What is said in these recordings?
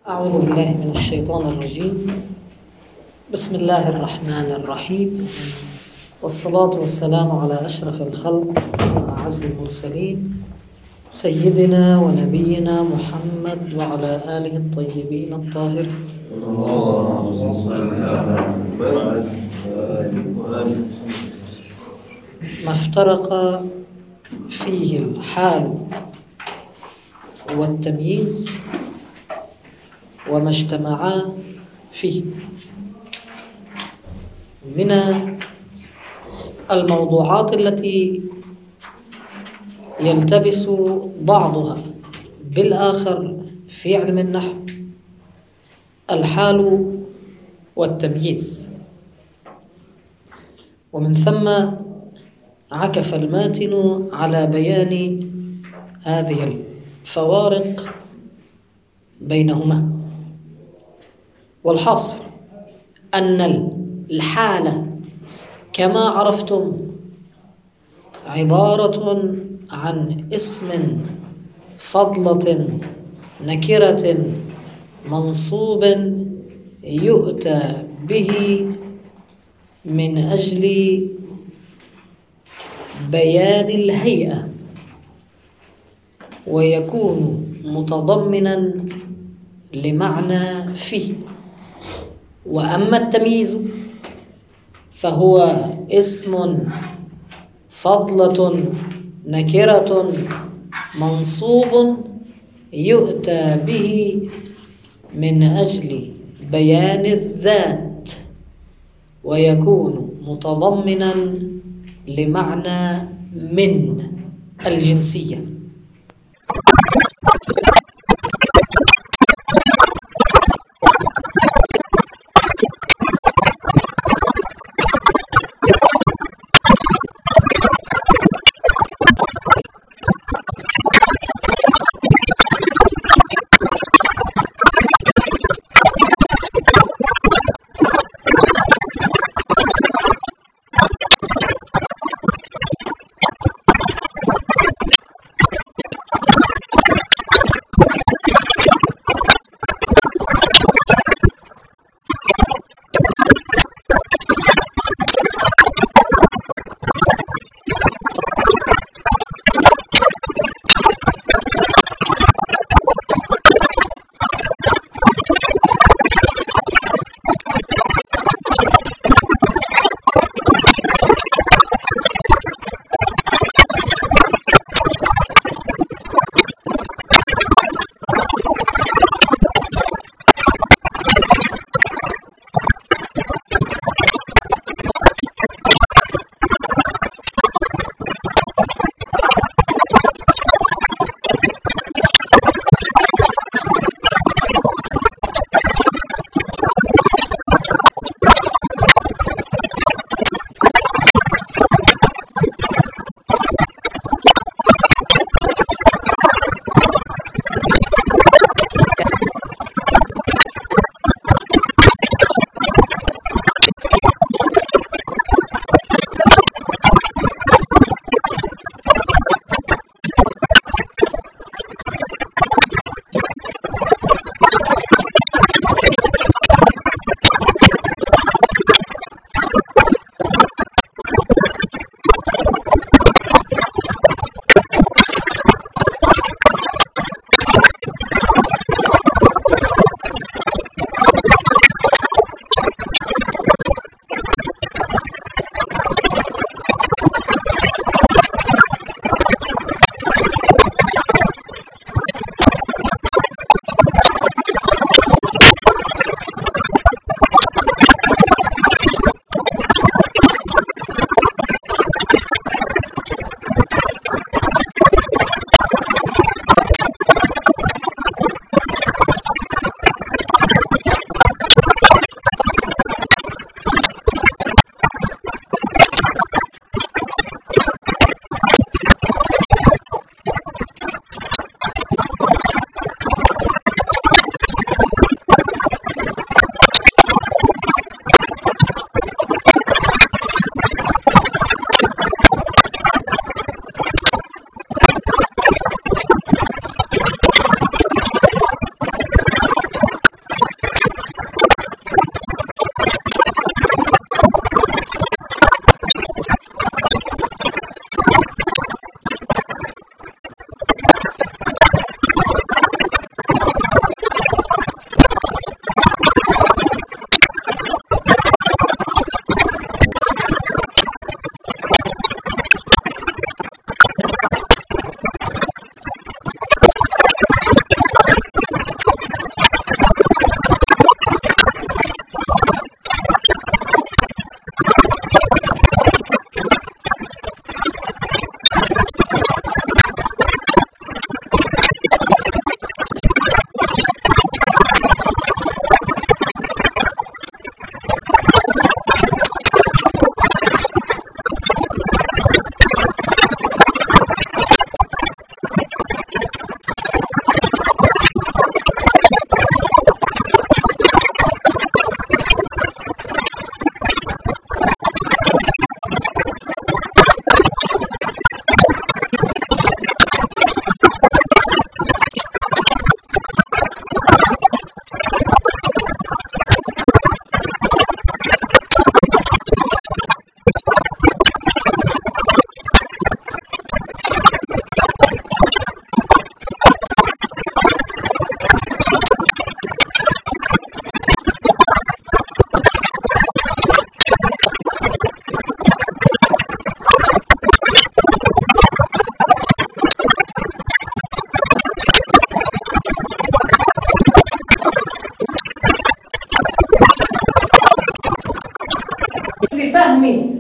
أعوذ بالله من الشيطان الرجيم. بسم الله الرحمن الرحيم، والصلاة والسلام على أشرف الخلق وأعز المرسلين سيدنا ونبينا محمد وعلى آله الطيبين الطاهرين. ما افترق فيه الحال والتمييز وما اجتمعا فيه من الموضوعات التي يلتبس بعضها بالآخر في علم النحو الحال والتمييز، ومن ثم عكف الماتن على بيان هذه الفوارق بينهما. والحاصل أن الحالة كما عرفتم عبارة عن اسم فضلة نكرة منصوب يؤتى به من أجل بيان الهيئة، ويكون متضمنا لمعنى فيه. وأما التمييز فهو اسم فضلة نكرة منصوب يؤتى به من أجل بيان الذات، ويكون متضمنا لمعنى من الجنسية.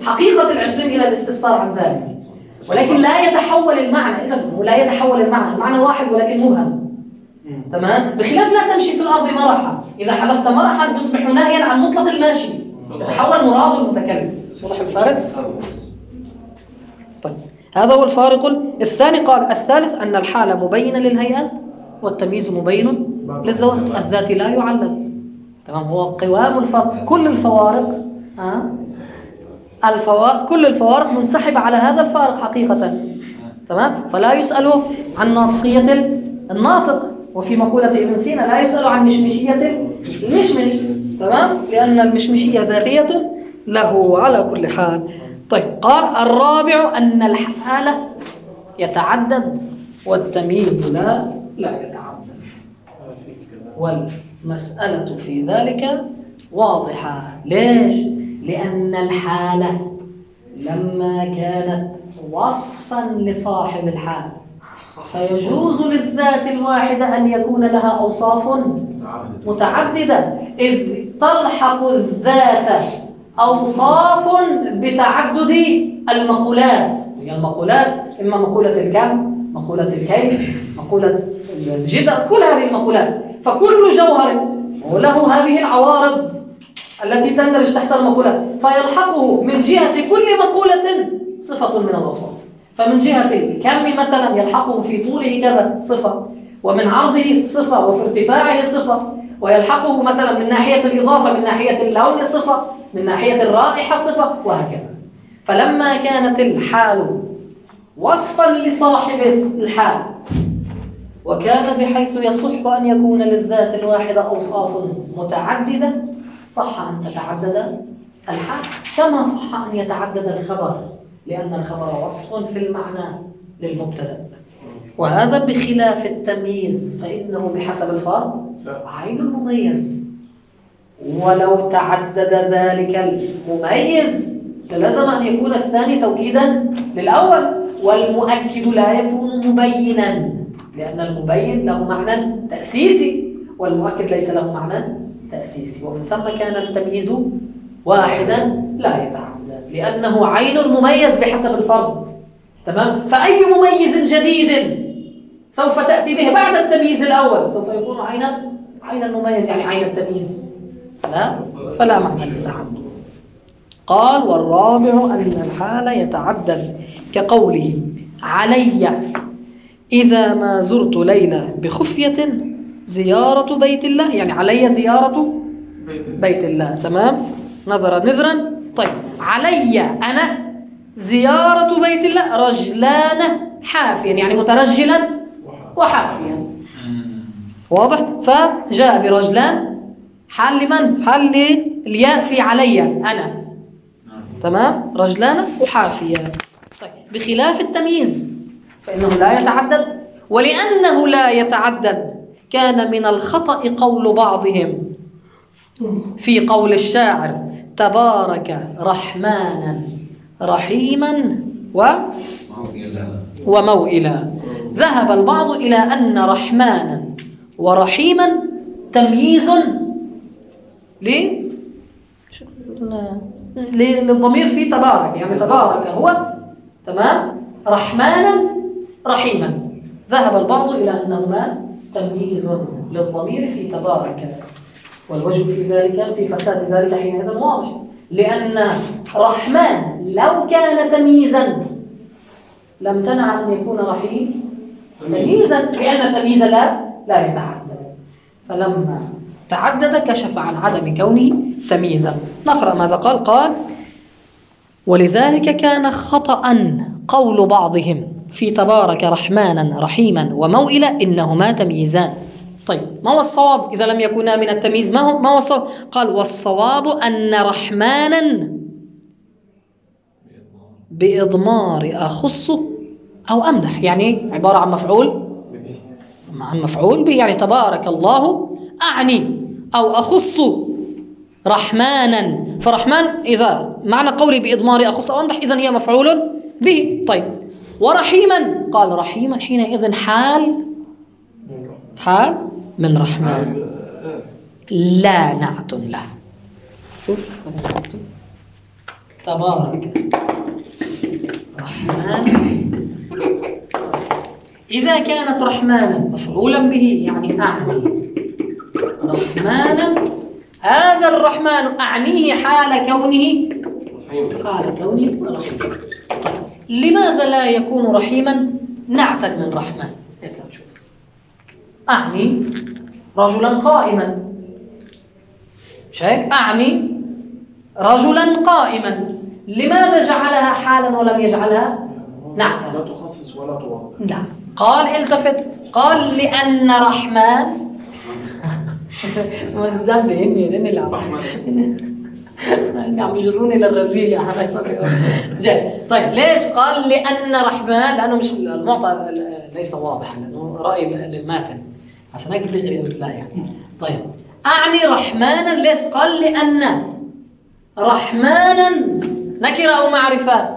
حقيقة العشرين إلى الاستفسار عن ذلك، ولكن لا يتحول المعنى. إذا لا يتحول المعنى واحد ولكن مبهم. تمام؟ بخلاف لا تمشي في الأرض مرحا، إذا حذفت مرحا يصبح ناهيا عن مطلق الماشي، يتحول مراد المتكلم. واضح الفارق؟ طيب هذا هو الفارق الثاني. قال الثالث أن الحال مبينة للهيئات والتمييز مبين للذوات. الذات لا يعلل. تمام؟ هو قوام الفرق. كل الفوارق كل الفوارق منسحبة على هذا الفارق حقيقة. تمام؟ فلا يسأل عن ناطقية الناطق، وفي مقولة ابن سينا لا يسأل عن مشمشية المشمش. تمام؟ لأن المشمشية ذاتية له على كل حال. طيب قال الرابع أن الحال يتعدد والتمييز لا يتعدد، والمسألة في ذلك واضحة. ليش؟ لأن الحالة لما كانت وصفا لصاحب الحال فيجوز للذات الواحدة أن يكون لها أوصاف متعددة، إذ تلحق الذات أوصاف بتعدد المقولات. هي المقولات إما مقولة الكم، مقولة الكيف، مقولة الجدر، كل هذه المقولات. فكل جوهر وله هذه العوارض التي تندرج تحت المقولات، فيلحقه من جهة كل مقولة صفة من الأوصاف. فمن جهة الكم مثلا يلحقه في طوله كذا صفة، ومن عرضه صفة، وفي ارتفاعه صفة، ويلحقه مثلا من ناحية الإضافة، من ناحية اللون صفة، من ناحية الرائحة صفة، وهكذا. فلما كانت الحال وصفا لصاحب الحال، وكان بحيث يصح أن يكون للذات الواحدة أوصاف متعددة، صح أن تتعدد الحال كما صح أن يتعدد الخبر، لأن الخبر وصف في المعنى للمبتدأ. وهذا بخلاف التمييز، فإنه بحسب الفرد عين مميز، ولو تعدد ذلك المميز لازم أن يكون الثاني توكيدا للأول، والمؤكد لا يكون مبينا، لأن المبين له معنى تأسيسي والمؤكد ليس له معنى تأسيسي. ومن ثم كان التمييز واحدا لا يتعدد، لأنه عين المميز بحسب الفرد. تمام؟ فأي مميز جديد سوف تأتي به بعد التمييز الأول سوف يكون عين المميز، يعني عين التمييز، لا فلا معنى للتعدد. قال والرابع أن الحال يتعدد كقوله علي إذا ما زرت ليلى بخفية زيارة بيت الله، يعني علي زيارة بيت الله. تمام؟ نذرا. طيب علي أنا زيارة بيت الله رجلان حافيا، يعني مترجلا وحافيا. واضح؟ فجاء برجلان حال لمن؟ حال للياء في علي أنا. تمام؟ رجلان وحافيا. طيب بخلاف التمييز فإنه لا يتعدد، ولأنه لا يتعدد كان من الخطأ قول بعضهم في قول الشاعر تبارك رحمانا رحيما وموئلا. ذهب البعض إلى أن رحمانا ورحيما تمييز للضمير في تبارك، يعني تبارك هو تمام رحمانا رحيما. ذهب البعض إلى أنهما تمييز للضمير في تبارك، والوجه في ذلك في فساد ذلك حينئذ واضح، لأن رحمن لو كان تمييزا لم تنع أن يكون رحيم تمييزا، لأن التمييز لا يتعدد، فلما تعدد كشف عن عدم كونه تمييزا. نقرأ ماذا قال ولذلك كان خطأ قول بعضهم في تبارك رحمانا رحيما وموئلا إنهما تمييزان. طيب ما هو الصواب إذا لم يكونا من التمييز؟ ما هو الصواب؟ قال والصواب أن رحمانا بإضمار أخص أو أمدح، يعني عبارة عن مفعول به، يعني تبارك الله أعني أو أخص رحمانا. فرحمن إذا معنى قولي بإضمار أخص أو أمدح إذن هي مفعول به. طيب ورحيما قال رحيما حينئذ حال من رحمن لا نعت له. شوف تبارك رحمن. إذا كانت رحمانا مفعولا به يعني أعني رحمانا، هذا الرحمن أعنيه حال كونه رحيما. لماذا لا يكون رحيما نعتا من رحمن؟ أعني رجلا قائما، شايف؟ أعني رجلا قائما، لماذا جعلها حالا ولم يجعلها نعتا؟ لا تخصص ولا توضح. نعم. قال التفت، قال لأن رحمن والذنب إني اللي عم يجروني للرذيل يا حبايبي. طيب ليش قال لأن رحمن؟ لأنه مش المعطى ليس واضحا، لأنه رأي للماتن، عشان هيك بدي قلت لا يعني. طيب أعني رحمانا، ليش قال لأن رحمانا نكرة أو معرفة؟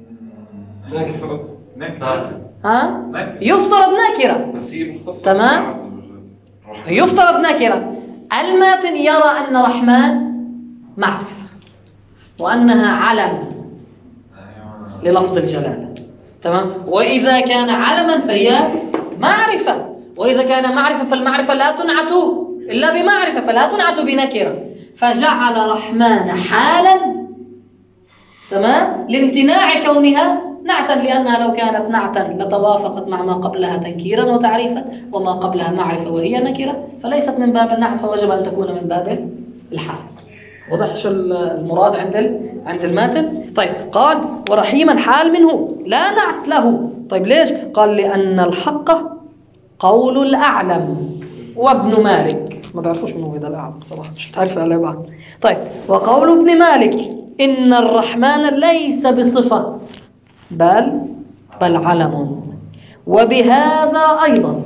نكرة. ها؟ يفترض نكرة، بس هي مختصرة. تمام؟ يفترض نكرة. الماتن يرى أن رحمن معرفة وأنها علم للفظ الجلالة، تمام؟ وإذا كان علما فهي معرفة، وإذا كان معرفة فالمعرفة لا تنعت إلا بمعرفة، فلا تنعت بنكرة، فجعل رحمن حالا، تمام؟ لامتناع كونها نعتا، لأنها لو كانت نعتا لتوافقت مع ما قبلها تنكيرا وتعريفا، وما قبلها معرفة وهي نكرة، فليست من باب النعت، فوجب أن تكون من باب الحال. وضح شو المراد عند الماتن؟ طيب قال ورحيما حال منه لا نعت له. طيب ليش؟ قال لأن الحق قول الأعلم وابن مالك، ما بعرفوش من هو هذا الأعلم صراحة، مش بتعرف على بعض. طيب وقول ابن مالك إن الرحمن ليس بصفة بل علم، وبهذا أيضا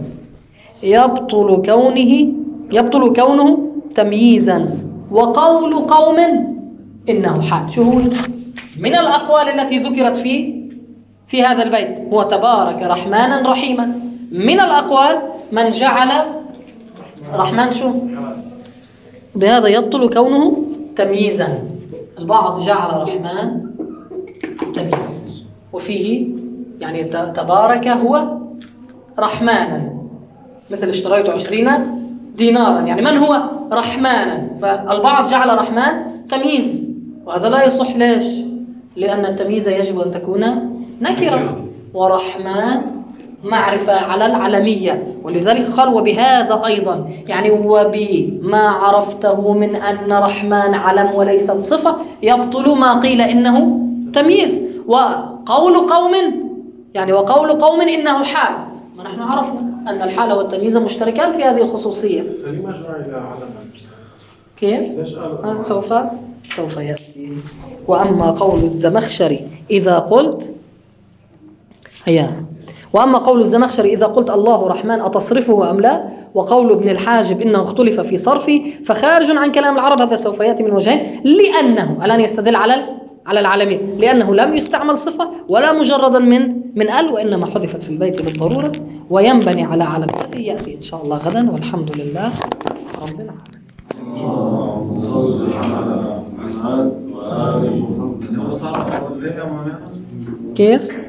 يبطل كونه تمييزا. وقول قوم إنه حال، شو هو من الأقوال التي ذكرت في هذا البيت؟ هو تبارك رحمانا رحيما. من الأقوال من جعل رحمن شو؟ بهذا يبطل كونه تمييزا. البعض جعل رحمن تمييز، وفيه يعني تبارك هو رحمانا، مثل اشتريت 20 دينارا، يعني من هو رحمانا؟ فالبعض جعل رحمن تمييز، وهذا لا يصح. ليش؟ لأن التمييز يجب أن تكون نكرة، ورحمن معرفة على العلمية، ولذلك قال وبهذا أيضا، يعني وبما عرفته من أن رحمن علم وليست صفة يبطل ما قيل إنه تمييز. وقول قوم إنه حال، ونحن عرفنا أن الحال والتمييز مشتركان في هذه الخصوصية. فلما جعل علما؟ كيف؟ سوف يأتي. وأما قول الزمخشري إذا قلت الله رحمن أتصرفه أم لا، وقول ابن الحاجب إنه اختلف في صرفه، فخارج عن كلام العرب. هذا سوف يأتي من وجهين، لأنه الآن يستدل على العالمين، لأنه لم يستعمل صفة ولا مجردا من ال، وإنما حذفت في البيت بالضرورة، وينبني على علم. هذه يأتي إن شاء الله غدا، والحمد لله رب العالمين. كيف؟